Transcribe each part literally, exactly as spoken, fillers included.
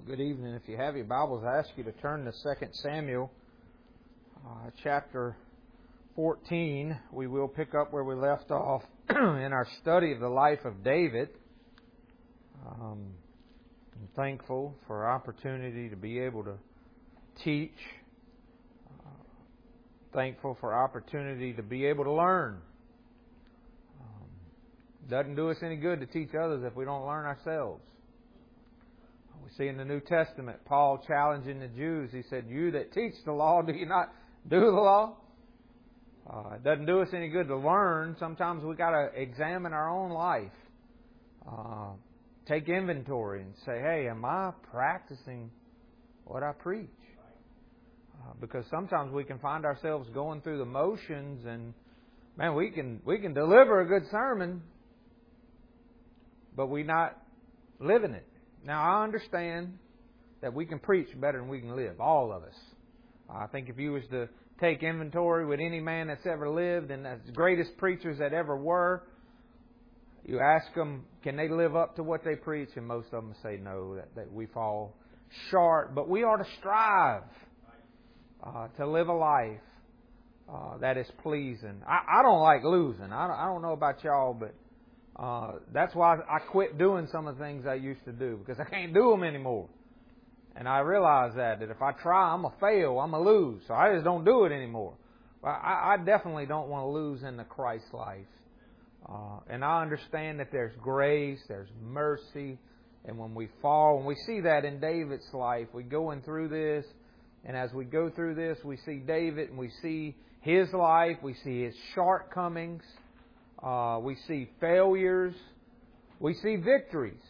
Good evening. If you have your Bibles, I ask you to turn to Second Samuel uh, chapter fourteen. We will pick up where we left off in our study of the life of David. Um, I'm thankful for our opportunity to be able to teach. Uh, thankful for our opportunity to be able to learn. Um, doesn't do us any good to teach others if we don't learn ourselves. We see in the New Testament, Paul challenging the Jews. He said, "You that teach the law, do you not do the law?" Uh, it doesn't do us any good to learn. Sometimes we got to examine our own life. Uh, take inventory and say, "Hey, am I practicing what I preach?" Uh, because sometimes we can find ourselves going through the motions, and man, we can we can deliver a good sermon, but we're not living it. Now, I understand that we can preach better than we can live, all of us. I think if you was to take inventory with any man that's ever lived and the greatest preachers that ever were, you ask them, can they live up to what they preach? And most of them say no, that, that we fall short. But we ought to strive uh, to live a life uh, that is pleasing. I, I don't like losing. I don't, I don't know about y'all, but Uh, that's why I quit doing some of the things I used to do, because I can't do them anymore. And I realize that, that if I try, I'm going to fail, I'm going to lose. So I just don't do it anymore. But I, I definitely don't want to lose in the Christ life. Uh, and I understand that there's grace, there's mercy. And when we fall, and we see that in David's life, we going through this. And as we go through this, we see David and we see his life, we see his shortcomings. Uh, we see failures. We see victories.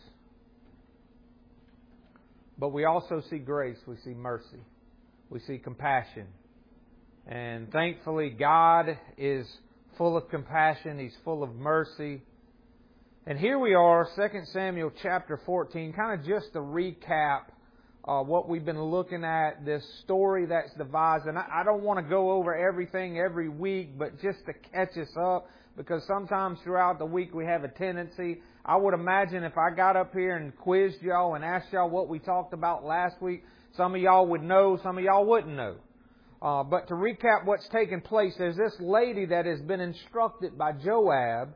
But we also see grace. We see mercy. We see compassion. And thankfully, God is full of compassion. He's full of mercy. And here we are, Second Samuel chapter fourteen, kind of just a recap of what we've been looking at, this story that's devised. And I, I don't want to go over everything every week, but just to catch us up. Because sometimes throughout the week we have a tendency. I would imagine if I got up here and quizzed y'all and asked y'all what we talked about last week, some of y'all would know, some of y'all wouldn't know. Uh, but to recap what's taken place, there's this lady that has been instructed by Joab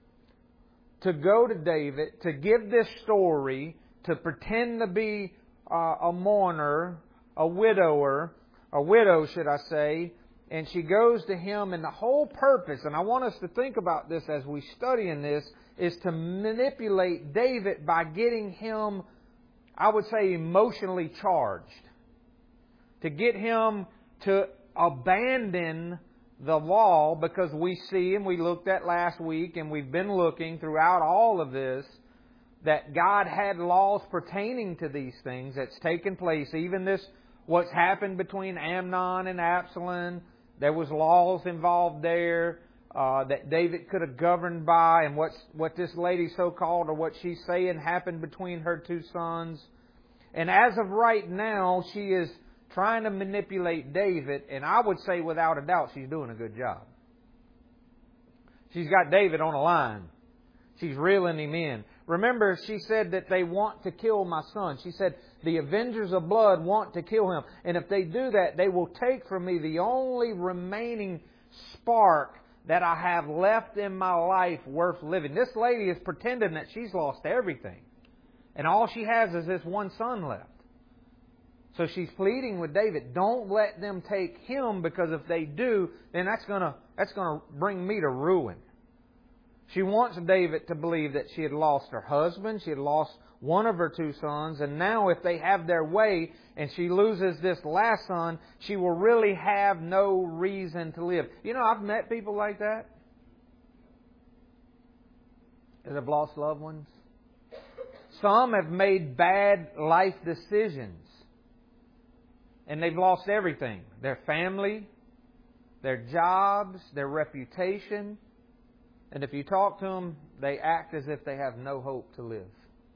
to go to David, to give this story, to pretend to be uh, a mourner, a widower, a widow should I say, and she goes to him, and the whole purpose, and I want us to think about this as we study in this, is to manipulate David by getting him, I would say, emotionally charged. To get him to abandon the law, because we see, and we looked at last week, and we've been looking throughout all of this, that God had laws pertaining to these things that's taken place. Even this, what's happened between Amnon and Absalom, there was laws involved there uh, that David could have governed by, and what's, what this lady so-called, or what she's saying, happened between her two sons. And as of right now, she is trying to manipulate David, and I would say without a doubt she's doing a good job. She's got David on a line. She's reeling him in. Remember, she said that they want to kill my son. She said, the avengers of blood want to kill him. And if they do that, they will take from me the only remaining spark that I have left in my life worth living. This lady is pretending that she's lost everything. And all she has is this one son left. So she's pleading with David, don't let them take him, because if they do, then that's going to that's going to bring me to ruin. She wants David to believe that she had lost her husband, she had lost one of her two sons, and now if they have their way and she loses this last son, she will really have no reason to live. You know, I've met people like that that have lost loved ones. Some have made bad life decisions and they've lost everything. Their family, their jobs, their reputation. And if you talk to them, they act as if they have no hope to live.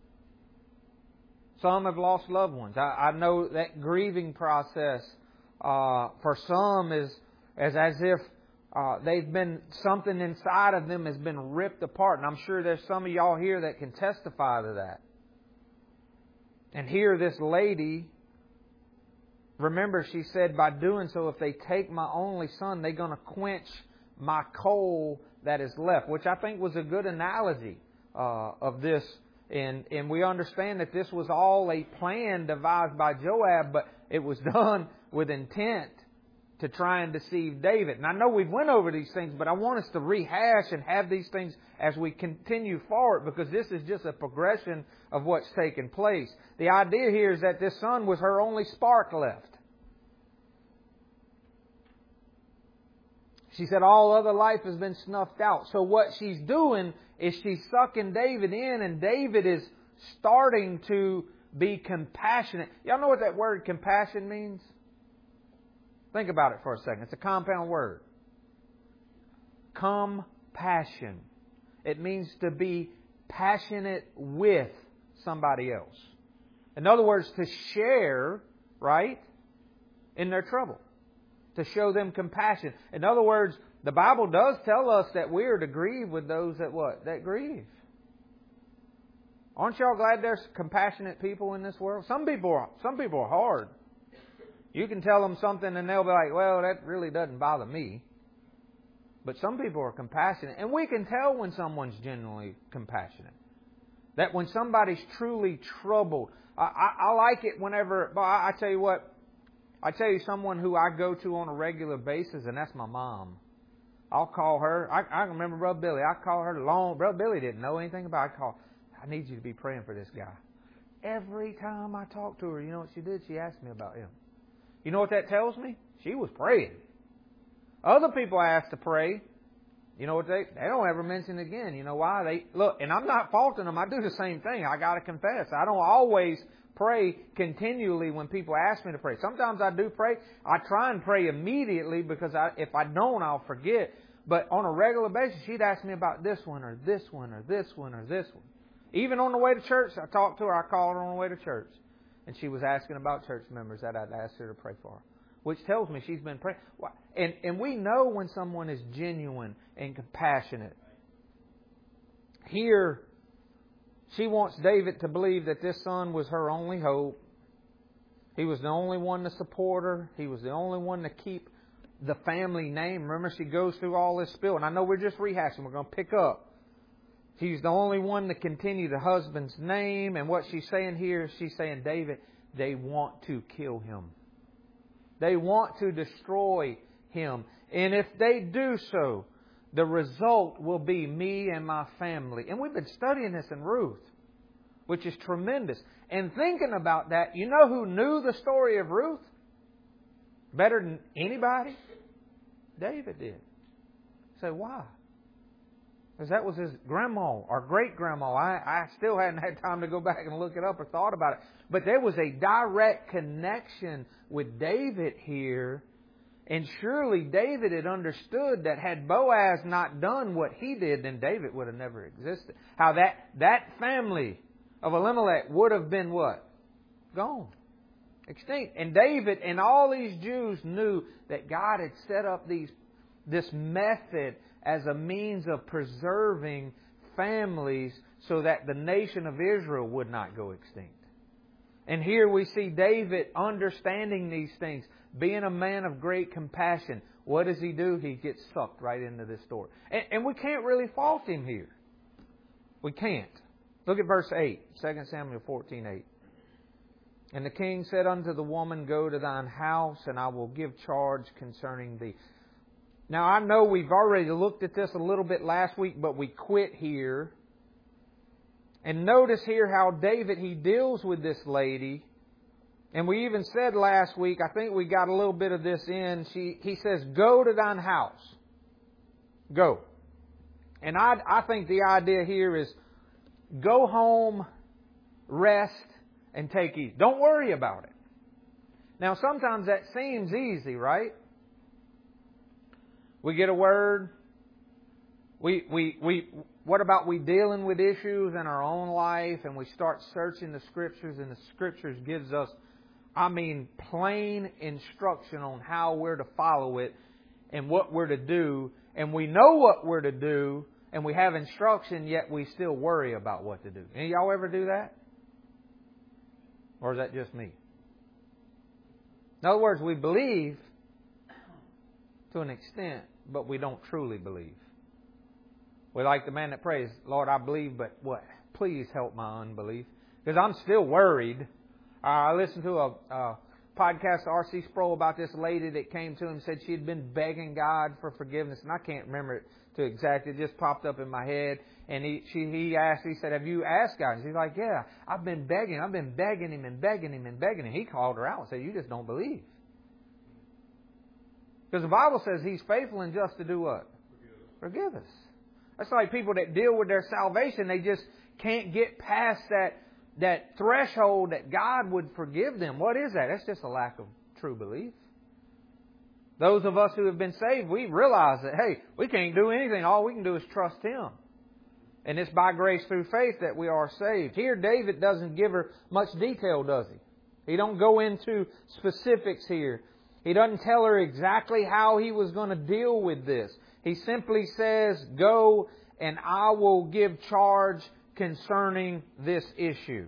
Some have lost loved ones. I, I know that grieving process uh, for some is, is as if uh, they've been, something inside of them has been ripped apart. And I'm sure there's some of y'all here that can testify to that. And here this lady, remember she said, by doing so, if they take my only son, they're going to quench my coal that is left, which I think was a good analogy uh, of this. And, and we understand that this was all a plan devised by Joab, but it was done with intent to try and deceive David. And I know we've went over these things, but I want us to rehash and have these things as we continue forward, because this is just a progression of what's taken place. The idea here is that this son was her only spark left. She said all other life has been snuffed out. So what she's doing is she's sucking David in, and David is starting to be compassionate. Y'all know what that word compassion means? Think about it for a second. It's a compound word. Compassion. It means to be passionate with somebody else. In other words, to share, right, in their trouble. To show them compassion. In other words, the Bible does tell us that we are to grieve with those that what? That grieve. Aren't y'all glad there's compassionate people in this world? Some people are, some people are hard. You can tell them something and they'll be like, well, that really doesn't bother me. But some people are compassionate. And we can tell when someone's genuinely compassionate. That when somebody's truly troubled. I, I, I like it whenever, but I, I tell you what, I tell you someone who I go to on a regular basis, and that's my mom. I'll call her. I, I remember Brother Billy. I call her long. Brother Billy didn't know anything about it. I call, I need you to be praying for this guy. Every time I talk to her, you know what she did? She asked me about him. You know what that tells me? She was praying. Other people I ask to pray. You know what they, they don't ever mention it again. You know why? They look, and I'm not faulting them. I do the same thing. I got to confess. I don't always pray continually when people ask me to pray. Sometimes I do pray. I try and pray immediately because I, if I don't, I'll forget. But on a regular basis, she'd ask me about this one or this one or this one or this one. Even on the way to church, I talked to her. I called her on the way to church. And she was asking about church members that I'd asked her to pray for. Which tells me she's been praying. And, and we know when someone is genuine and compassionate. Here, she wants David to believe that this son was her only hope. He was the only one to support her. He was the only one to keep the family name. Remember, she goes through all this spill. And I know we're just rehashing. We're going to pick up. He's the only one to continue the husband's name. And what she's saying here, she's saying, David, they want to kill him. They want to destroy him. And if they do so, the result will be me and my family. And we've been studying this in Ruth, which is tremendous. And thinking about that, you know who knew the story of Ruth better than anybody? David did. So why? Because that was his grandma or great-grandma. I, I still hadn't had time to go back and look it up or thought about it. But there was a direct connection with David here. And surely David had understood that had Boaz not done what he did, then David would have never existed. How that, that family of Elimelech would have been what? Gone. Extinct. And David and all these Jews knew that God had set up these this method as a means of preserving families so that the nation of Israel would not go extinct. And here we see David understanding these things, being a man of great compassion. What does he do? He gets sucked right into this story. And, and we can't really fault him here. We can't. Look at verse eight, Second Samuel fourteen eight. And the king said unto the woman, Go to thine house, and I will give charge concerning thee. Now, I know we've already looked at this a little bit last week, but we quit here. And notice here how David, he deals with this lady. And we even said last week, I think we got a little bit of this in. She, he says, Go to thine house. Go. And I, I think the idea here is go home, rest, and take ease. Don't worry about it. Now, sometimes that seems easy, right? We get a word. We, we, we, what about we dealing with issues in our own life and we start searching the Scriptures, and the Scriptures gives us, I mean, plain instruction on how we're to follow it and what we're to do. And we know what we're to do and we have instruction, yet we still worry about what to do. Any of y'all ever do that? Or is that just me? In other words, we believe to an extent, but we don't truly believe. We like the man that prays, Lord, I believe, but what? Please help my unbelief. Because I'm still worried. Uh, I listened to a, a podcast, R C Sproul, about this lady that came to him and said she had been begging God for forgiveness. And I can't remember it to exactly. It just popped up in my head. And he, she, he asked, he said, have you asked God? And she's like, yeah, I've been begging. I've been begging Him and begging Him and begging Him. He called her out and said, you just don't believe. Because the Bible says He's faithful and just to do what? Forgive us. Forgive us. That's like people that deal with their salvation. They just can't get past that, that threshold that God would forgive them. What is that? That's just a lack of true belief. Those of us who have been saved, we realize that, hey, we can't do anything. All we can do is trust Him. And it's by grace through faith that we are saved. Here, David doesn't give her much detail, does he? He don't go into specifics here. He doesn't tell her exactly how he was going to deal with this. He simply says, go and I will give charge concerning this issue.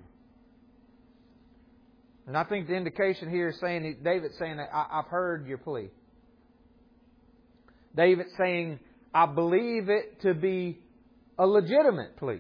And I think the indication here is saying, David's saying that I've heard your plea. David's saying, I believe it to be a legitimate plea.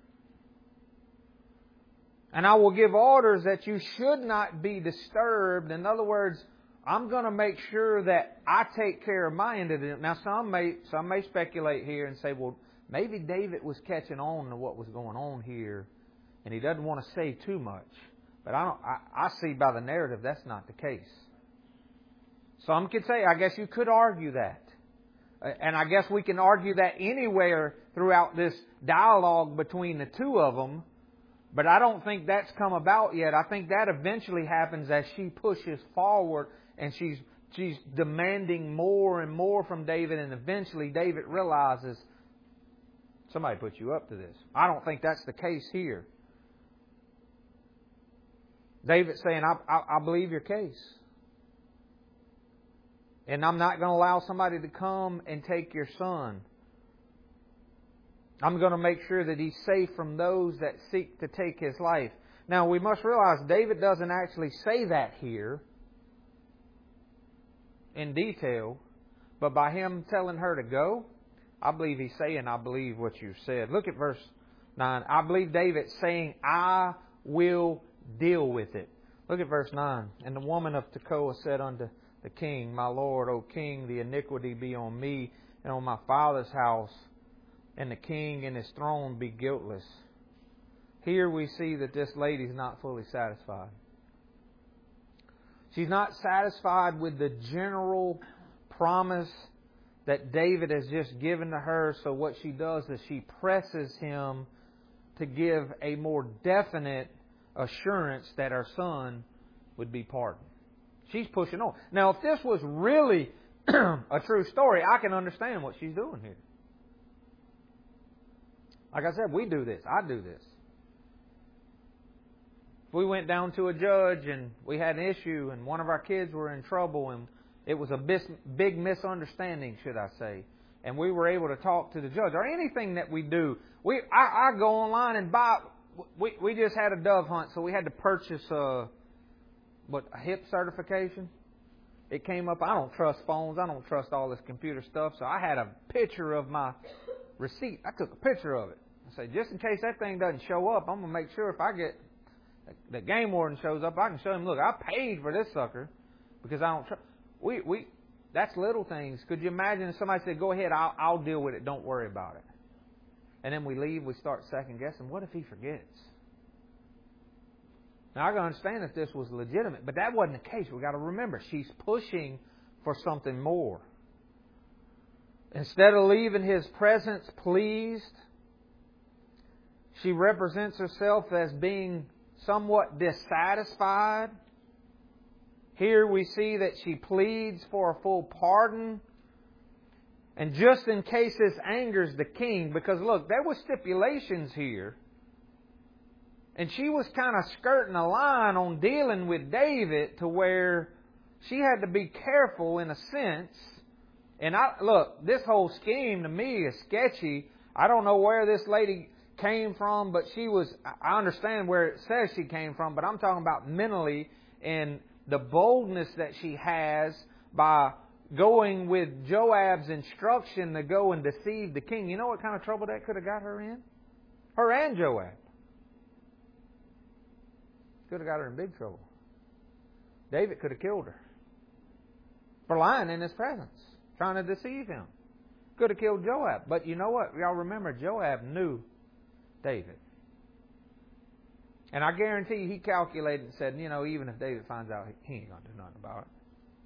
And I will give orders that you should not be disturbed. In other words, I'm going to make sure that I take care of my end of it. Now, some may some may speculate here and say, well, maybe David was catching on to what was going on here, and he doesn't want to say too much. But I don't. I, I see by the narrative that's not the case. Some could say, I guess you could argue that. And I guess we can argue that anywhere throughout this dialogue between the two of them. But I don't think that's come about yet. I think that eventually happens as she pushes forward and she's she's demanding more and more from David. And eventually David realizes, somebody put you up to this. I don't think that's the case here. David's saying, I, I, I believe your case. And I'm not going to allow somebody to come and take your son. I'm going to make sure that he's safe from those that seek to take his life. Now, we must realize David doesn't actually say that here in detail. But by him telling her to go, I believe he's saying, I believe what you said. Look at verse nine. I believe David saying, I will deal with it. Look at verse nine. And the woman of Tekoa said unto the king, my lord, O king, the iniquity be on me and on my father's house, and the king and his throne be guiltless. Here we see that this lady's not fully satisfied. She's not satisfied with the general promise that David has just given to her. So what she does is she presses him to give a more definite assurance that her son would be pardoned. She's pushing on. Now, if this was really a true story, I can understand what she's doing here. Like I said, we do this. I do this. If we went down to a judge and we had an issue and one of our kids were in trouble and it was a big misunderstanding, should I say, and we were able to talk to the judge, or anything that we do, we I, I go online and buy. We we just had a dove hunt, so we had to purchase a what a hip certification. It came up. I don't trust phones. I don't trust all this computer stuff. So I had a picture of my receipt. I took a picture of it. I said, just in case that thing doesn't show up, I'm going to make sure if I get the game warden shows up, I can show him, look, I paid for this sucker because I don't trust. We, we, that's little things. Could you imagine if somebody said, go ahead, I'll, I'll deal with it. Don't worry about it. And then we leave, we start second guessing. What if he forgets? Now, I can understand if this was legitimate, but that wasn't the case. We've got to remember, she's pushing for something more. Instead of leaving his presence pleased, she represents herself as being somewhat dissatisfied. Here we see that she pleads for a full pardon. And just in case this angers the king, because look, there were stipulations here. And she was kind of skirting a line on dealing with David to where she had to be careful in a sense. And I look, this whole scheme to me is sketchy. I don't know where this lady came from, but she was, I understand where it says she came from, but I'm talking about mentally and the boldness that she has by going with Joab's instruction to go and deceive the king. You know what kind of trouble that could have got her in? Her and Joab. Could have got her in big trouble. David could have killed her for lying in his presence, trying to deceive him. Could have killed Joab. But you know what? Y'all remember Joab knew David. And I guarantee you he calculated and said, you know, even if David finds out, he ain't going to do nothing about it.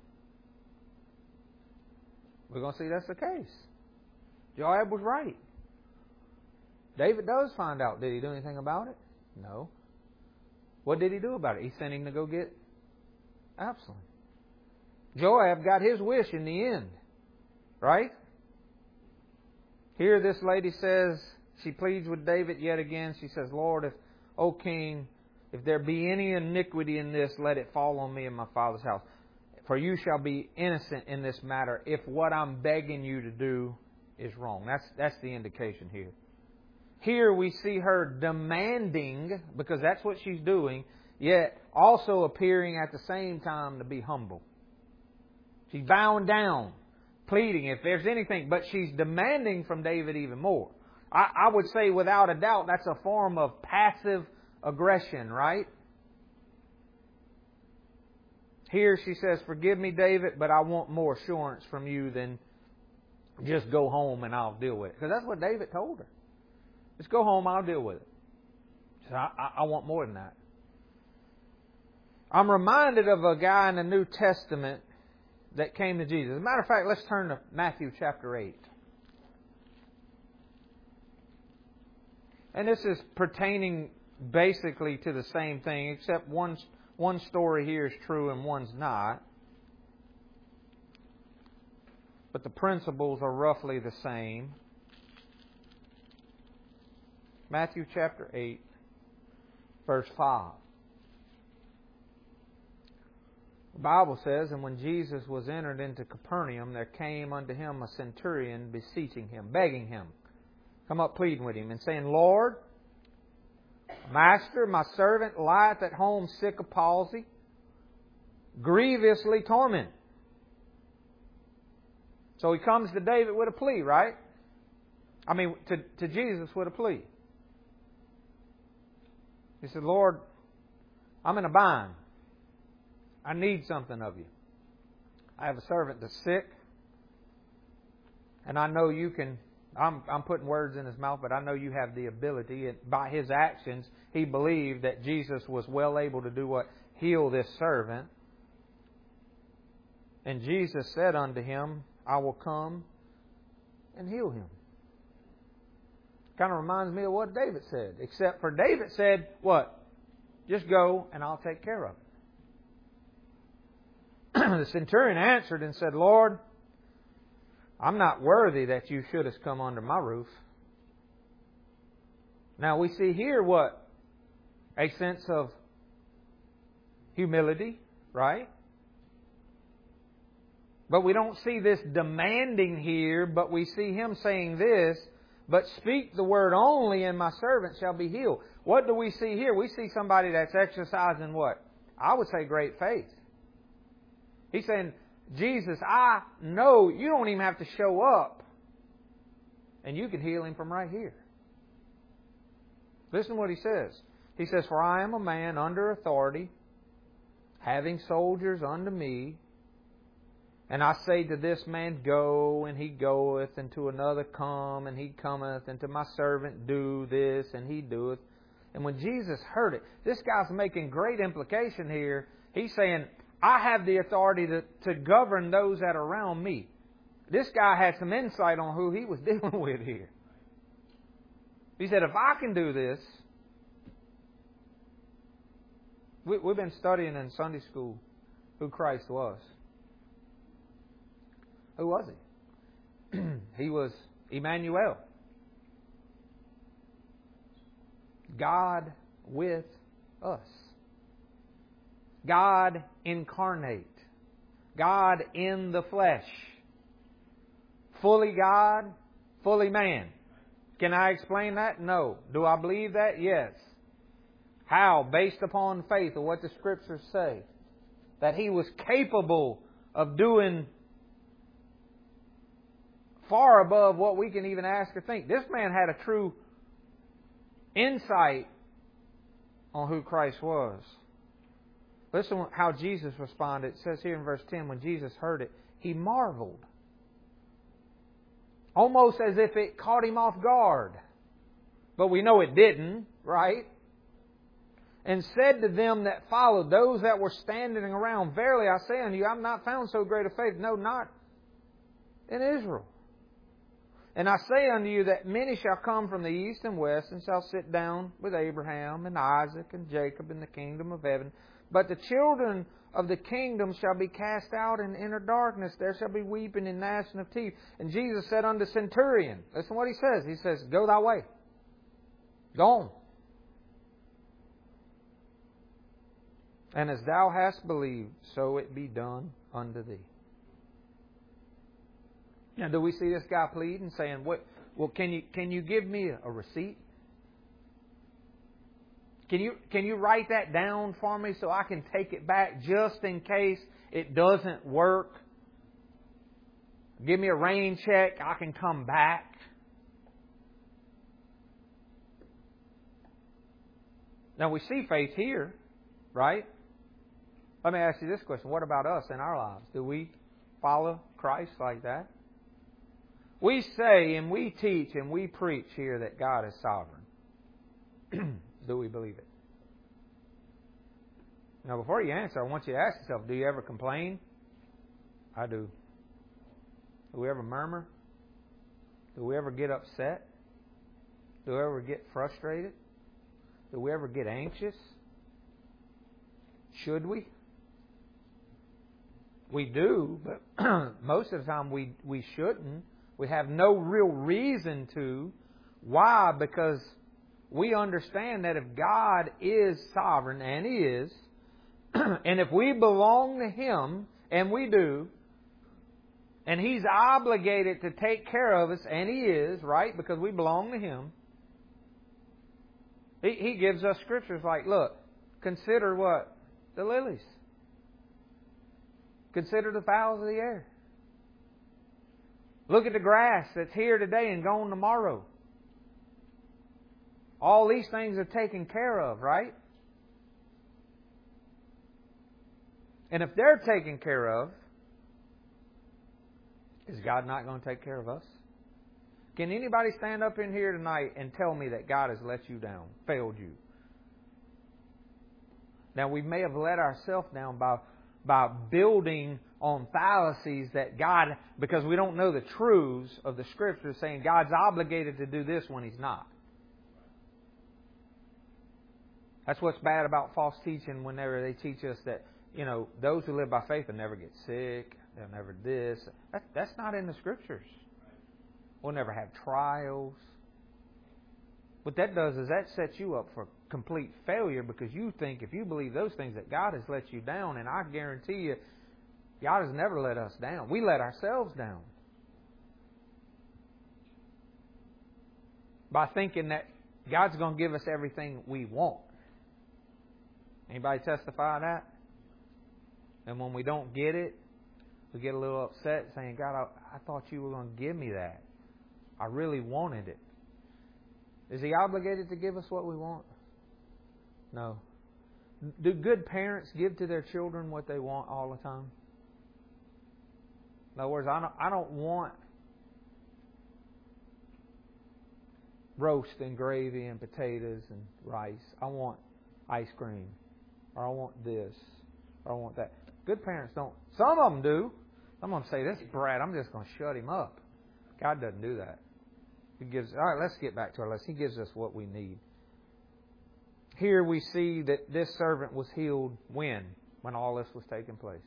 We're going to see that's the case. Joab was right. David does find out. Did he do anything about it? No. What did he do about it? He sent him to go get Absalom. Joab got his wish in the end. Right? Here this lady says, she pleads with David yet again. She says, Lord, if, O King, if there be any iniquity in this, let it fall on me and my father's house. For you shall be innocent in this matter if what I'm begging you to do is wrong. That's, that's the indication here. Here we see her demanding, because that's what she's doing, yet also appearing at the same time to be humble. She's bowing down, pleading if there's anything, but she's demanding from David even more. I, I would say without a doubt that's a form of passive aggression, right? Here she says, forgive me, David, but I want more assurance from you than just go home and I'll deal with it. Because that's what David told her. Just go home, I'll deal with it. So I, I, I want more than that. I'm reminded of a guy in the New Testament that came to Jesus. As a matter of fact, let's turn to Matthew chapter eight. And this is pertaining basically to the same thing, except one, one story here is true and one's not. But the principles are roughly the same. Matthew chapter eight, verse five. The Bible says, and when Jesus was entered into Capernaum, there came unto him a centurion beseeching him, begging him, come up pleading with him, and saying, Lord, Master, my servant lieth at home sick of palsy, grievously tormented. So he comes to David with a plea, right? I mean, to, to Jesus with a plea. He said, Lord, I'm in a bind. I need something of you. I have a servant that's sick, and I know you can, I'm, I'm putting words in his mouth, but I know you have the ability. And by his actions, he believed that Jesus was well able to do what? Heal this servant. And Jesus said unto him, I will come and heal him. Kind of reminds me of what David said. Except for David said, what? Just go and I'll take care of it. The centurion answered and said, Lord, I'm not worthy that you should have come under my roof. Now we see here what? A sense of humility, right? But we don't see this demanding here, but we see him saying this, but speak the word only and my servant shall be healed. What do we see here? We see somebody that's exercising what? I would say great faith. He's saying, Jesus, I know you don't even have to show up. And you can heal him from right here. Listen to what he says. He says, for I am a man under authority, having soldiers unto me. And I say to this man, go, and he goeth, and to another, come, and he cometh, and to my servant, do this, and he doeth. And when Jesus heard it, this guy's making great implication here. He's saying, I have the authority to, to govern those that are around me. This guy had some insight on who he was dealing with here. He said, if I can do this... We, we've been studying in Sunday school who Christ was. Who was he? He was Emmanuel. God with us. God incarnate. God in the flesh. Fully God, fully man. Can I explain that? No. Do I believe that? Yes. How? Based upon faith of what the Scriptures say. That He was capable of doing far above what we can even ask or think. This man had a true insight on who Christ was. Listen how Jesus responded. It says here in verse ten, when Jesus heard it, He marveled. Almost as if it caught Him off guard. But we know it didn't, right? And said to them that followed, those that were standing around, verily I say unto you, I have not found so great a faith, no, not in Israel. And I say unto you that many shall come from the east and west, and shall sit down with Abraham and Isaac and Jacob in the kingdom of heaven. But the children of the kingdom shall be cast out in inner darkness. There shall be weeping and gnashing of teeth. And Jesus said unto the centurion, listen what He says. He says, go thy way. Go on. And as thou hast believed, so it be done unto thee. Now, do we see this guy pleading, saying, "What? Well, can you can you give me a receipt? Can you can you write that down for me so I can take it back just in case it doesn't work? Give me a rain check. I can come back." Now we see faith here, right? Let me ask you this question: what about us in our lives? Do we follow Christ like that? We say and we teach and we preach here that God is sovereign. Do we believe it? Now, before you answer, I want you to ask yourself, do you ever complain? I do. Do we ever murmur? Do we ever get upset? Do we ever get frustrated? Do we ever get anxious? Should we? We do, but most of the time we, we shouldn't. We have no real reason to. Why? Because we understand that if God is sovereign, and He is, and if we belong to Him, and we do, and He's obligated to take care of us, and He is, right? Because we belong to Him. He, he gives us scriptures like, look, consider what? The lilies. Consider the fowls of the air. Look at the grass that's here today and gone tomorrow. All these things are taken care of, right? And if they're taken care of, is God not going to take care of us? Can anybody stand up in here tonight and tell me that God has let you down, failed you? Now, we may have let ourselves down by, by building on fallacies that God, because we don't know the truths of the Scripture, saying God's obligated to do this when He's not. That's what's bad about false teaching whenever they teach us that, you know, those who live by faith will never get sick, they'll never this. That, that's not in the Scriptures. We'll never have trials. What that does is that sets you up for complete failure, because you think if you believe those things that God has let you down, and I guarantee you, God has never let us down. We let ourselves down. By thinking that God's going to give us everything we want. Anybody testify to that? And when we don't get it, we get a little upset saying, God, I, I thought you were going to give me that. I really wanted it. Is He obligated to give us what we want? No. Do good parents give to their children what they want all the time? In other words, I don't, I don't want roast and gravy and potatoes and rice. I want ice cream. Or I want this. Or I want that. Good parents don't. Some of them do. Some of them say, this brat, I'm just going to shut him up. God doesn't do that. He gives. All right, let's get back to our lesson. He gives us what we need. Here we see that this servant was healed when? When all this was taking place.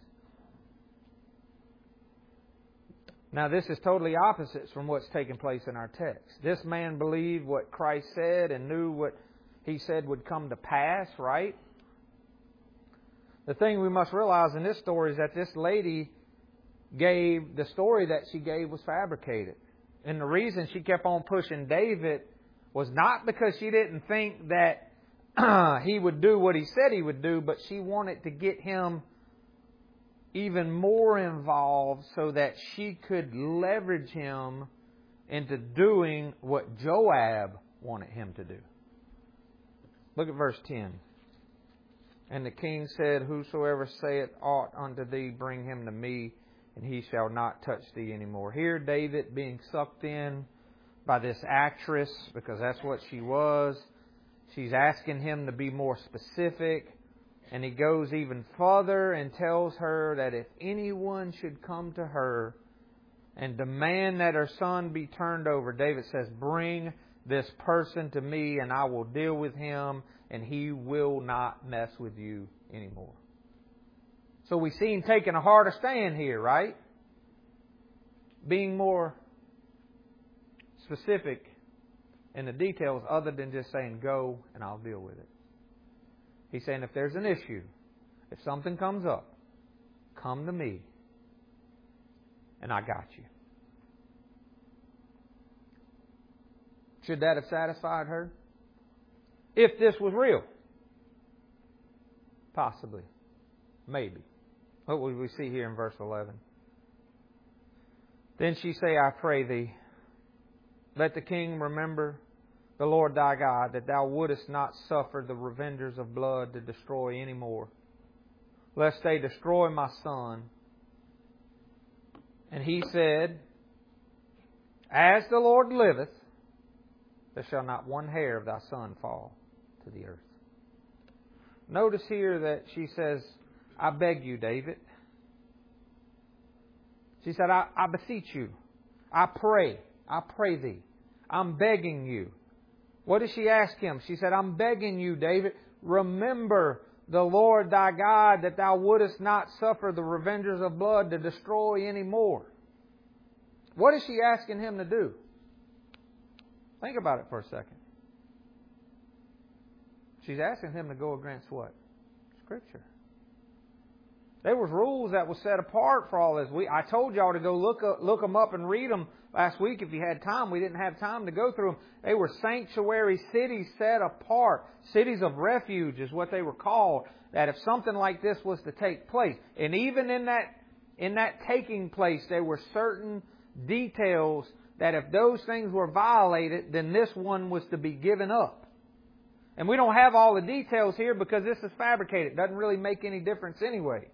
Now, this is totally opposite from what's taking place in our text. This man believed what Christ said and knew what He said would come to pass, right? The thing we must realize in this story is that this lady gave, the story that she gave was fabricated. And the reason she kept on pushing David was not because she didn't think that he would do what he said he would do, but she wanted to get him even more involved so that she could leverage him into doing what Joab wanted him to do. Look at verse ten. And the king said, Whosoever saith aught unto thee, bring him to me, and he shall not touch thee anymore. Here David being sucked in by this actress, because that's what she was. She's asking him to be more specific. And he goes even further and tells her that if anyone should come to her and demand that her son be turned over, David says, bring this person to me and I will deal with him and he will not mess with you anymore. So we see him taking a harder stand here, right? Being more specific in the details other than just saying, go and I'll deal with it. He's saying if there's an issue, if something comes up, come to me and I got you. Should that have satisfied her? If this was real? Possibly. Maybe. What would we see here in verse eleven? Then she say, I pray thee, let the king remember the Lord thy God, that thou wouldest not suffer the revengers of blood to destroy any more, lest they destroy my son. And he said, As the Lord liveth, there shall not one hair of thy son fall to the earth. Notice here that she says, I beg you, David. She said, I, I beseech you. I pray. I pray thee. I'm begging you. What did she ask him? She said, I'm begging you, David, remember the Lord thy God, that thou wouldest not suffer the revengers of blood to destroy any more. What is she asking him to do? Think about it for a second. She's asking him to go against what? Scripture. There was rules that were set apart for all this. We, I told y'all to go look up, look them up and read them last week if you had time. We didn't have time to go through them. They were sanctuary cities set apart. Cities of refuge is what they were called. That if something like this was to take place, and even in that in that taking place, there were certain details that if those things were violated, then this one was to be given up. And we don't have all the details here because this is fabricated. It doesn't really make any difference anyway.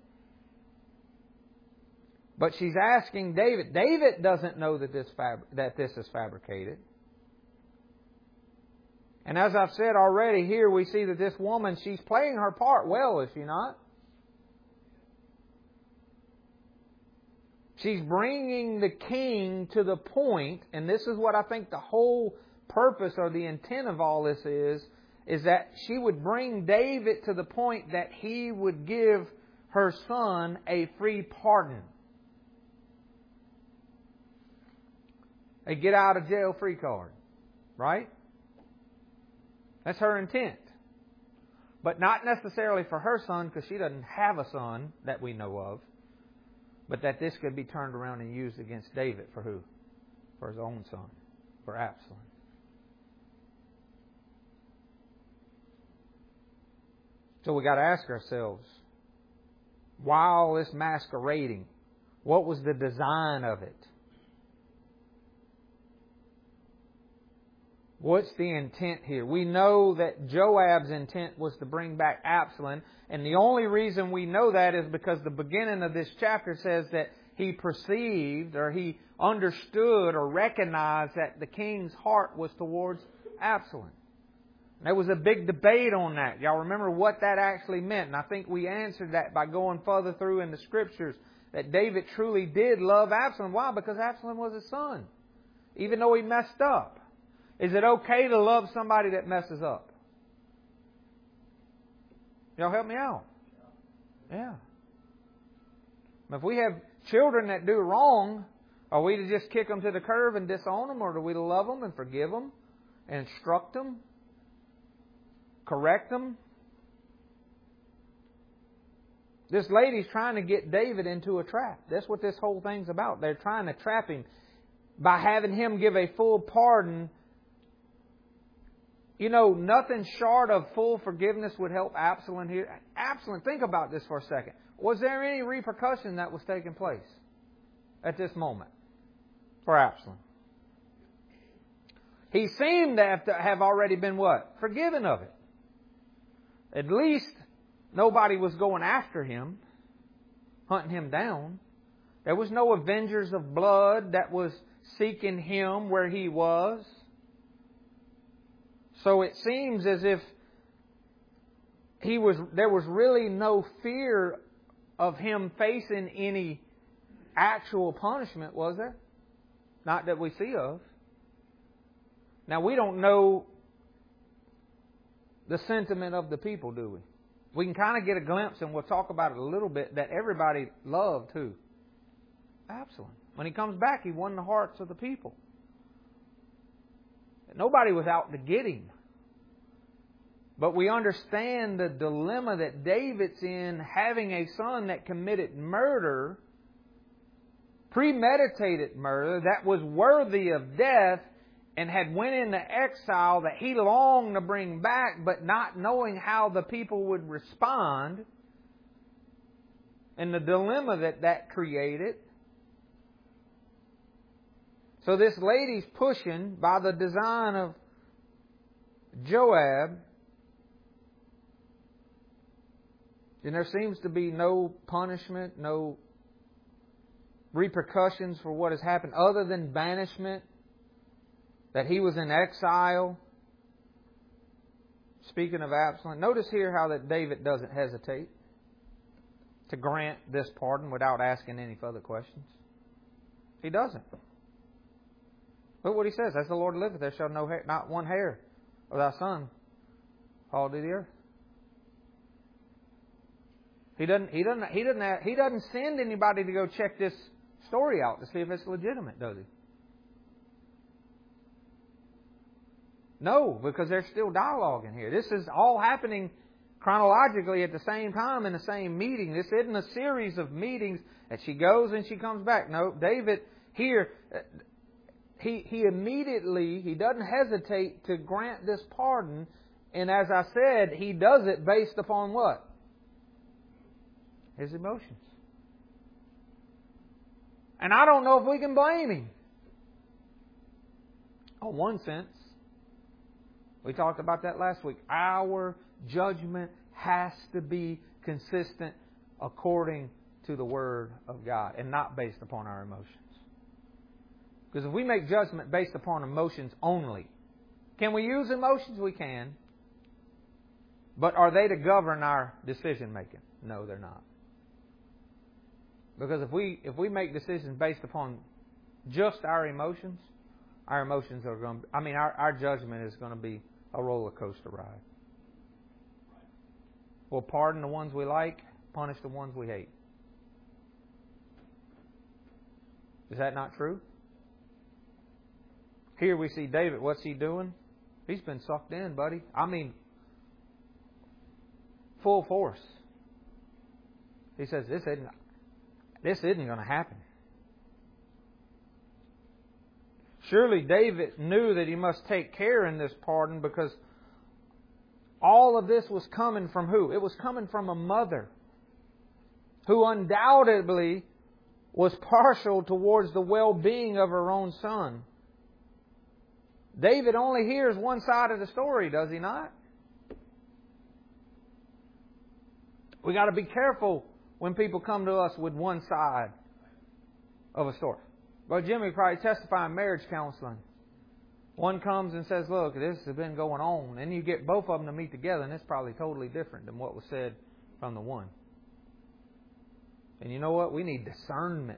But she's asking David. David doesn't know that this fab, that this is fabricated. And as I've said already, here we see that this woman, she's playing her part well, is she not? She's bringing the king to the point, and this is what I think the whole purpose or the intent of all this is, is that she would bring David to the point that he would give her son a free pardon. A get out of jail free card. Right? That's her intent. But not necessarily for her son, because she doesn't have a son that we know of. But that this could be turned around and used against David for who? For his own son. For Absalom. So we got to ask ourselves, why all this masquerading? What was the design of it? What's the intent here? We know that Joab's intent was to bring back Absalom. And the only reason we know that is because the beginning of this chapter says that he perceived or he understood or recognized that the king's heart was towards Absalom. There was a big debate on that. Y'all remember what that actually meant. And I think we answered that by going further through in the Scriptures. That David truly did love Absalom. Why? Because Absalom was his son. Even though he messed up. Is it okay to love somebody that messes up? Y'all help me out. Yeah. If we have children that do wrong, are we to just kick them to the curb and disown them? Or do we love them and forgive them and instruct them? Correct them? This lady's trying to get David into a trap. That's what this whole thing's about. They're trying to trap him. by having him give a full pardon. You know, nothing short of full forgiveness would help Absalom here. Absalom, think about this for a second. Was there any repercussion that was taking place at this moment for Absalom? He seemed to have, to have already been what? Forgiven of it. At least nobody was going after him, hunting him down. There was no avengers of blood that was seeking him where he was. So it seems as if he was there was really no fear of him facing any actual punishment, was there? Not that we see of. Now, we don't know the sentiment of the people, do we? We can kind of get a glimpse, and we'll talk about it a little bit, that everybody loved who? Absalom. When he comes back, he won the hearts of the people. Nobody was out to get him. But we understand the dilemma that David's in, having a son that committed murder, premeditated murder, that was worthy of death, and had went into exile that he longed to bring back, but not knowing how the people would respond, and the dilemma that that created. So this lady's pushing by the design of Joab, and there seems to be no punishment, no repercussions for what has happened other than banishment, that he was in exile. Speaking of Absalom, notice here how that David doesn't hesitate to grant this pardon without asking any further questions. He doesn't. Look what he says. As the Lord liveth, there shall no hair, not one hair of thy son fall to the earth. He doesn't. He doesn't. He doesn't. He doesn't send anybody to go check this story out to see if it's legitimate, does he? No, because there's still dialogue in here. This is all happening chronologically at the same time in the same meeting. This isn't a series of meetings that she goes and she comes back. No, David here, he he immediately, he doesn't hesitate to grant this pardon. And as I said, he does it based upon what? His emotions. And I don't know if we can blame him. In one sense, we talked about that last week. Our judgment has to be consistent according to the Word of God and not based upon our emotions. Because if we make judgment based upon emotions only, can we use emotions? We can. But are they to govern our decision making? No, they're not. Because if we if we make decisions based upon just our emotions, our emotions are going to, I mean, our, our judgment is going to be a roller coaster ride. We'll pardon the ones we like, punish the ones we hate. Is that not true? Here we see David. What's he doing? He's been sucked in, buddy. I mean, full force. He says, this isn't, this isn't going to happen. Surely David knew that he must take care in this pardon, because all of this was coming from who? It was coming from a mother who undoubtedly was partial towards the well-being of her own son. David only hears one side of the story, does he not? We got to be careful when people come to us with one side of a story. Well, Jimmy probably testifying marriage counseling. One comes and says, look, this has been going on. And you get both of them to meet together, and it's probably totally different than what was said from the one. And you know what? We need discernment.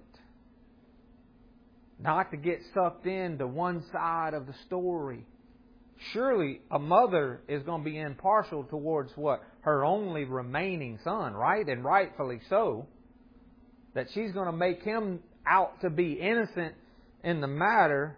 Not to get sucked into one side of the story. Surely a mother is going to be impartial towards what? Her only remaining son, right? And rightfully so. That she's going to make him out to be innocent in the matter.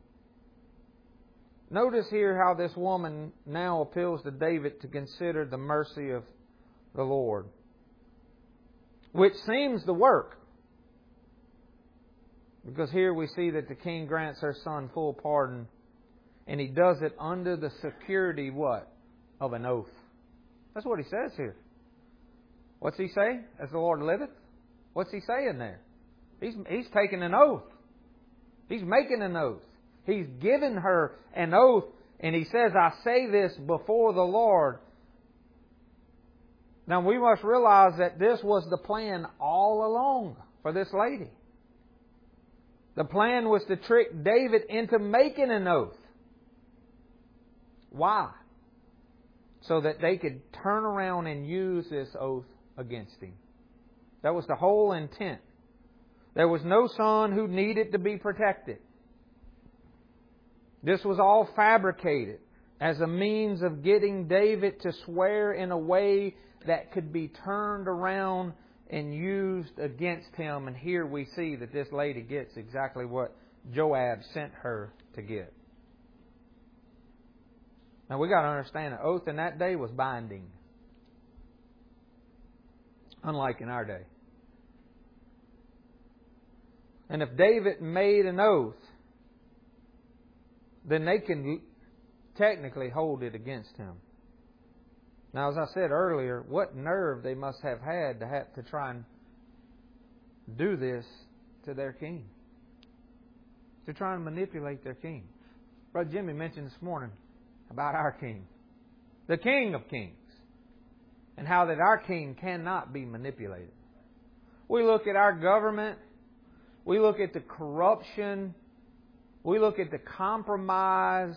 Notice here how this woman now appeals to David to consider the mercy of the Lord, which seems to work. Because here we see that the king grants her son full pardon, and he does it under the security, what? Of an oath. That's what he says here. What's he say? As the Lord liveth? What's he saying there? He's, he's taking an oath. He's making an oath. He's given her an oath, and he says, I say this before the Lord. Now we must realize that this was the plan all along for this lady. The plan was to trick David into making an oath. Why? So that they could turn around and use this oath against him. That was the whole intent. There was no son who needed to be protected. This was all fabricated as a means of getting David to swear in a way that could be turned around and used against him. And here we see that this lady gets exactly what Joab sent her to get. Now we got to understand, an oath in that day was binding. Unlike in our day. And if David made an oath, then they can technically hold it against him. Now, as I said earlier, what nerve they must have had to have to try and do this to their king. To try and manipulate their king. Brother Jimmy mentioned this morning about our king. The King of Kings. And how that our king cannot be manipulated. We look at our government. We look at the corruption. We look at the compromise.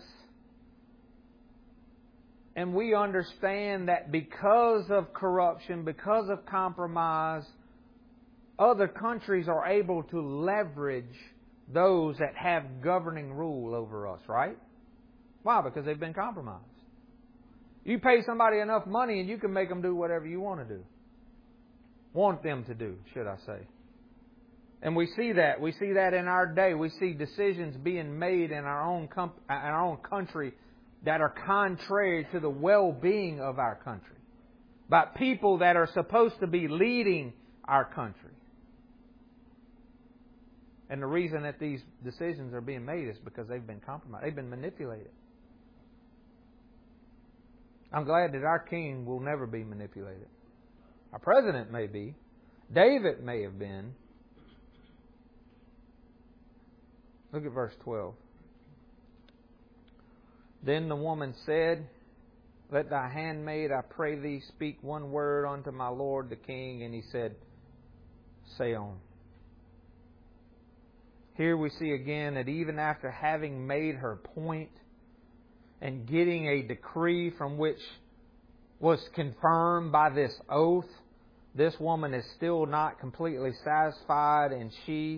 And we understand that because of corruption, because of compromise, other countries are able to leverage those that have governing rule over us, right? Why? Because they've been compromised. You pay somebody enough money and you can make them do whatever you want to do. Want them to do, should I say. And we see that. We see that in our day. We see decisions being made in our own com- in our own country that are contrary to the well-being of our country. By people that are supposed to be leading our country. And the reason that these decisions are being made is because they've been compromised. They've been manipulated. I'm glad that our king will never be manipulated. Our president may be. David may have been. Look at verse twelve. Then the woman said, Let thy handmaid, I pray thee, speak one word unto my lord the king. And he said, Say on. Here we see again that even after having made her point and getting a decree from which was confirmed by this oath, this woman is still not completely satisfied, and she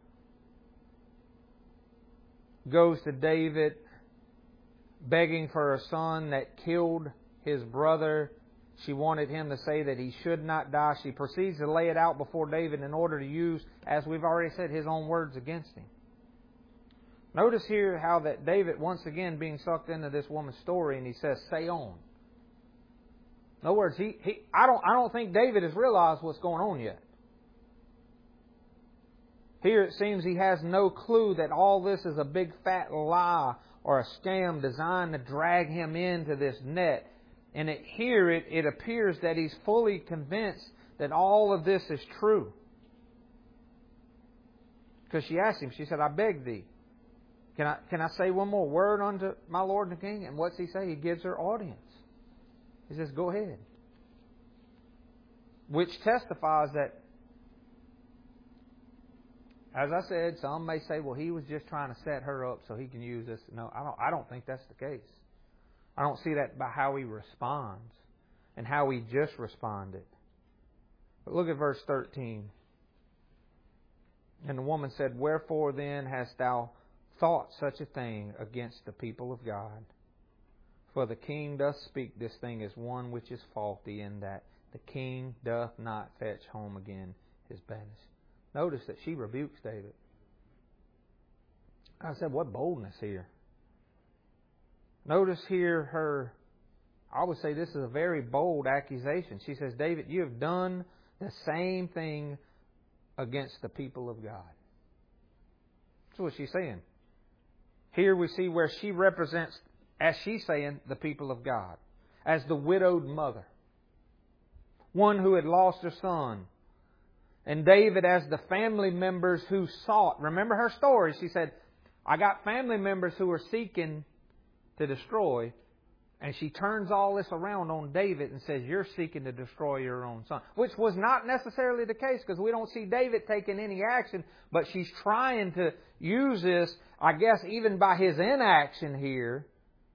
goes to David begging for her son that killed his brother. She wanted him to say that he should not die. She proceeds to lay it out before David in order to use, as we've already said, his own words against him. Notice here how that David, once again, being sucked into this woman's story, and he says, say on. In other words, he, he, I don't, I don't think David has realized what's going on yet. Here it seems he has no clue that all this is a big fat lie or a scam designed to drag him into this net. And it, here it, it appears that he's fully convinced that all of this is true. Because she asked him, she said, I beg thee, can I, can I say one more word unto my Lord and King? And what's he say? He gives her audience. He says, go ahead. Which testifies that, as I said, some may say, well, he was just trying to set her up so he can use this. No, I don't, I don't think that's the case. I don't see that by how he responds and how he just responded. But look at verse thirteen. And the woman said, Wherefore then hast thou thought such a thing against the people of God? For the king doth speak this thing as one which is faulty, in that the king doth not fetch home again his banished. Notice that she rebukes David. I said, what boldness here. Notice here her, I would say this is a very bold accusation. She says, David, you have done the same thing against the people of God. That's what she's saying. Here we see where she represents, as she's saying, the people of God. As the widowed mother. One who had lost her son. And David as the family members who sought. Remember her story. She said, I got family members who are seeking to destroy. And she turns all this around on David and says, you're seeking to destroy your own son. Which was not necessarily the case because we don't see David taking any action. But she's trying to use this, I guess, even by his inaction here.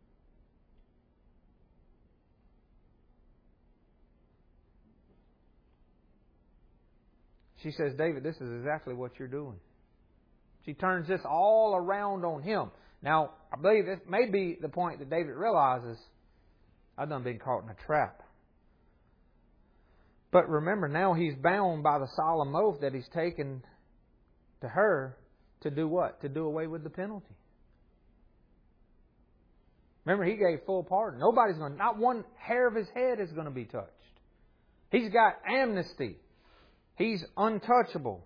She says, David, this is exactly what you're doing. She turns this all around on him. Now, I believe this may be the point that David realizes, I've done been caught in a trap. But remember, now he's bound by the solemn oath that he's taken to her to do what? To do away with the penalty. Remember, he gave full pardon. Nobody's going to, not one hair of his head is going to be touched. He's got amnesty. He's untouchable.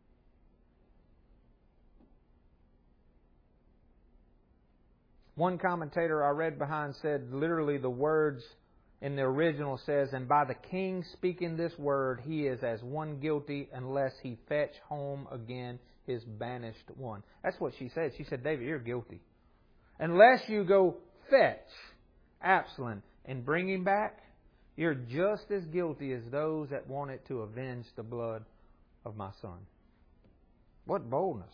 One commentator I read behind said literally the words in the original says, and by the king speaking this word, he is as one guilty unless he fetch home again his banished one. That's what she said. She said, David, you're guilty. Unless you go fetch Absalom and bring him back, you're just as guilty as those that wanted to avenge the blood of my son. What boldness.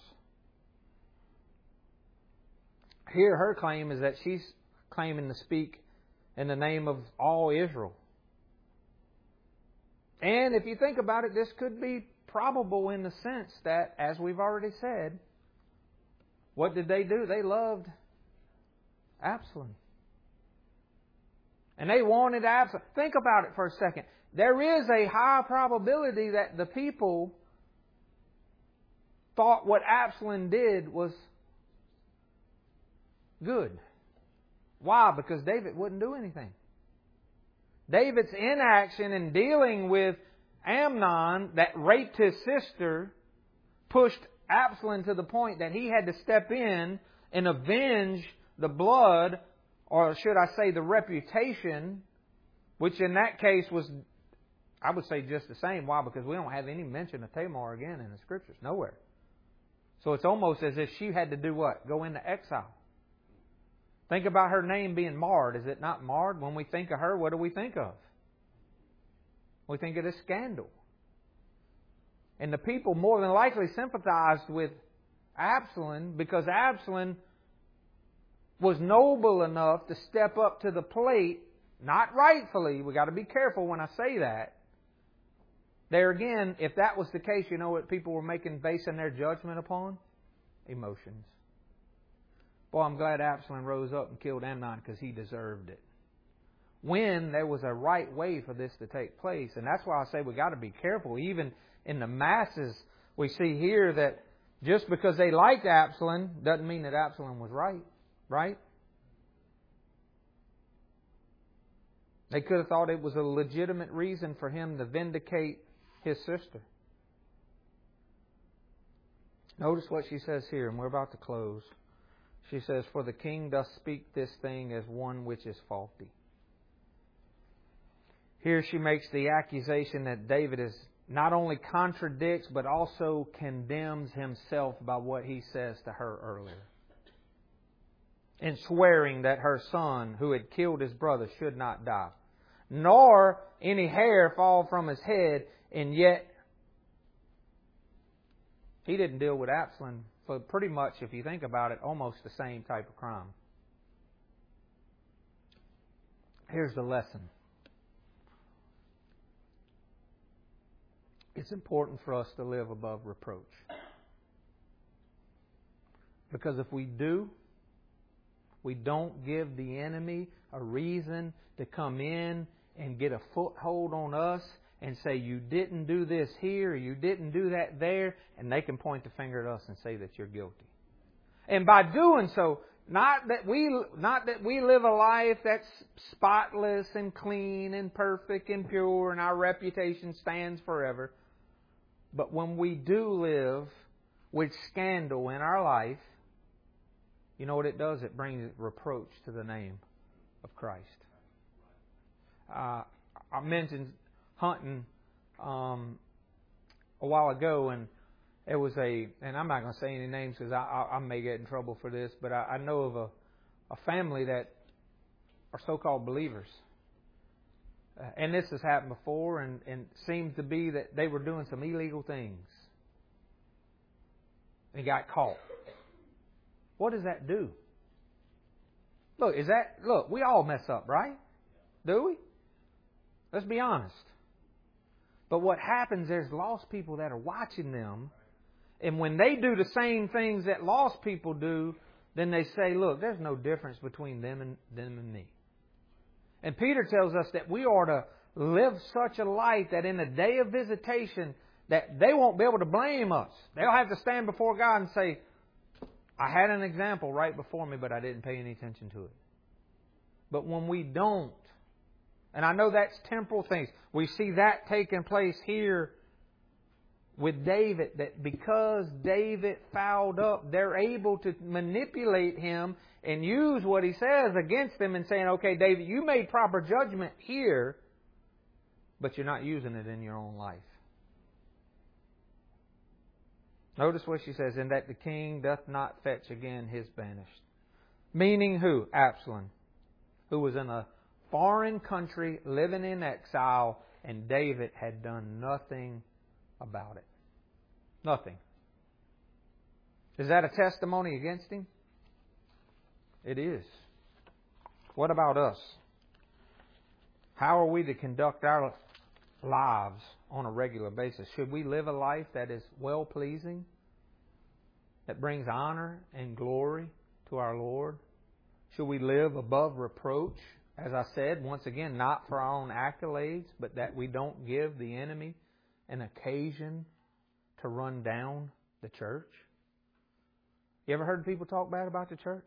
Here her claim is that she's claiming to speak in the name of all Israel. And if you think about it, this could be probable in the sense that, as we've already said, what did they do? They loved Absalom. And they wanted Absalom. Think about it for a second. There is a high probability that the people thought what Absalom did was good. Why? Because David wouldn't do anything. David's inaction in dealing with Amnon that raped his sister pushed Absalom to the point that he had to step in and avenge the blood, or should I say the reputation, which in that case was, I would say, just the same. Why? Because we don't have any mention of Tamar again in the Scriptures. Nowhere. So it's almost as if she had to do what? Go into exile. Think about her name being marred. Is it not marred? When we think of her, what do we think of? We think of this scandal. And the people more than likely sympathized with Absalom because Absalom was noble enough to step up to the plate, not rightfully. We've got to be careful when I say that. There again, if that was the case, you know what people were making, basing their judgment upon? Emotions. Boy, I'm glad Absalom rose up and killed Amnon because he deserved it. When there was a right way for this to take place. And that's why I say we've got to be careful. Even in the masses, we see here that just because they liked Absalom doesn't mean that Absalom was right. Right? They could have thought it was a legitimate reason for him to vindicate his sister. Notice what she says here, and we're about to close. She says, for the king doth speak this thing as one which is faulty. Here she makes the accusation that David is not only contradicts, but also condemns himself by what he says to her earlier. In swearing that her son, who had killed his brother, should not die. Nor any hair fall from his head, and yet he didn't deal with Absalom for pretty much, if you think about it, almost the same type of crime. Here's the lesson. It's important for us to live above reproach. Because if we do, we don't give the enemy a reason to come in and get a foothold on us and say, you didn't do this here, or you didn't do that there, and they can point the finger at us and say that you're guilty. And by doing so, not that we not that we live a life that's spotless and clean and perfect and pure and our reputation stands forever, but when we do live with scandal in our life, you know what it does? It brings reproach to the name of Christ. Uh, I mentioned hunting um, a while ago, and it was a, and I'm not going to say any names because I, I, I may get in trouble for this, but I, I know of a, a family that are so-called believers. Uh, and this has happened before, and, and seems to be that they were doing some illegal things. And got caught. What does that do? Look, is that, look, we all mess up, right? Do we? Let's be honest. But what happens, there's lost people that are watching them. And when they do the same things that lost people do, then they say, look, there's no difference between them and them and me. And Peter tells us that we are to live such a life that in the day of visitation, that they won't be able to blame us. They'll have to stand before God and say, I had an example right before me, but I didn't pay any attention to it. But when we don't, and I know that's temporal things, we see that taking place here with David, that because David fouled up, they're able to manipulate him and use what he says against them and saying, okay, David, you made proper judgment here, but you're not using it in your own life. Notice what she says, and that the king doth not fetch again his banished. Meaning who? Absalom, who was in a foreign country, living in exile, and David had done nothing about it. Nothing. Is that a testimony against him? It is. What about us? How are we to conduct our lives on a regular basis? Should we live a life that is well-pleasing, that brings honor and glory to our Lord? Should we live above reproach? As I said, once again, not for our own accolades, but that we don't give the enemy an occasion to run down the church. You ever heard people talk bad about the church?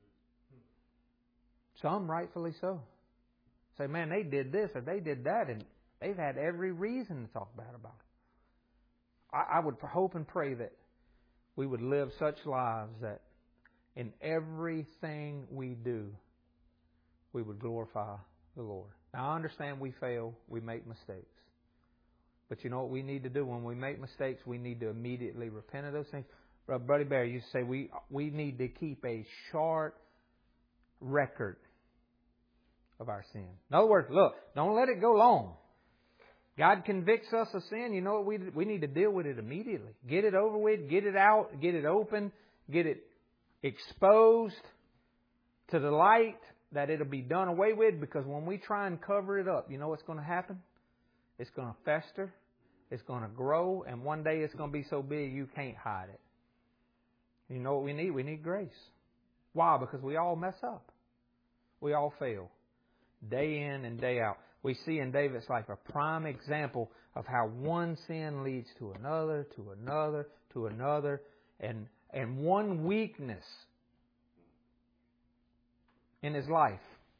Some rightfully so. Say, man, they did this or they did that, and they've had every reason to talk bad about it. I, I would hope and pray that we would live such lives that in everything we do, we would glorify the Lord. Now, I understand we fail, we make mistakes. But you know what we need to do? When we make mistakes, we need to immediately repent of those things. Buddy Bear used to say we we need to keep a short record of our sin. In other words, look, don't let it go long. God convicts us of sin. You know what? We, we need to deal with it immediately. Get it over with, get it out, get it open, get it exposed to the light, that it'll be done away with, because when we try and cover it up, you know what's going to happen? It's going to fester. It's going to grow. And one day it's going to be so big you can't hide it. You know what we need? We need grace. Why? Because we all mess up. We all fail. Day in and day out. We see in David's life a prime example of how one sin leads to another, to another, to another. And, and one weakness in his life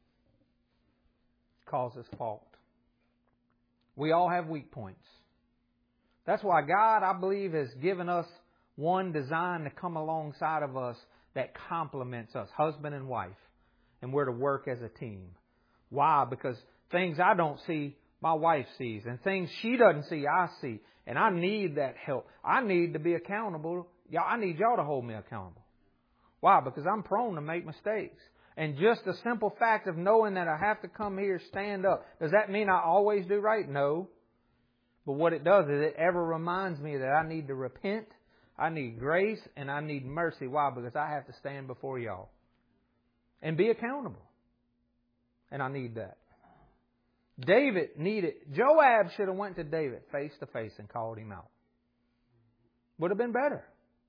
causes fault. We all have weak points. That's why God, I believe, has given us one design to come alongside of us that complements us, husband and wife. And we're to work as a team. Why? Because things I don't see, my wife sees. And things she doesn't see, I see. And I need that help. I need to be accountable. I need y'all to hold me accountable. Why? Because I'm prone to make mistakes. And just the simple fact of knowing that I have to come here, stand up, does that mean I always do right? No. But what it does is it ever reminds me that I need to repent, I need grace, and I need mercy. Why? Because I have to stand before y'all and be accountable. And I need that. David needed, Joab should have went to David face to face and called him out. Would have been better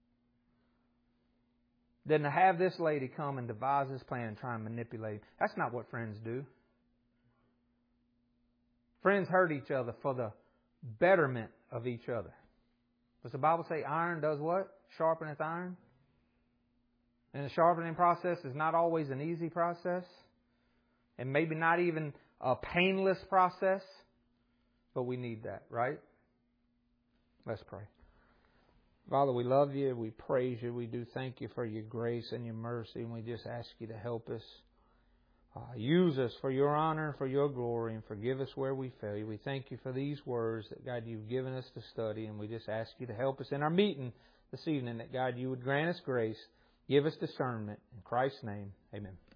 than to have this lady come and devise this plan and try and manipulate him. That's not what friends do. Friends hurt each other for the betterment of each other. Does the Bible say iron does what? Sharpeneth iron? And the sharpening process is not always an easy process. And maybe not even a painless process. But we need that, right? Let's pray. Father, we love You. We praise You. We do thank You for Your grace and Your mercy. And we just ask You to help us. Uh, use us for Your honor and for Your glory, and forgive us where we fail You. We thank You for these words that, God, You've given us to study. And we just ask You to help us in our meeting this evening, that, God, You would grant us grace. Give us discernment. In Christ's name, amen.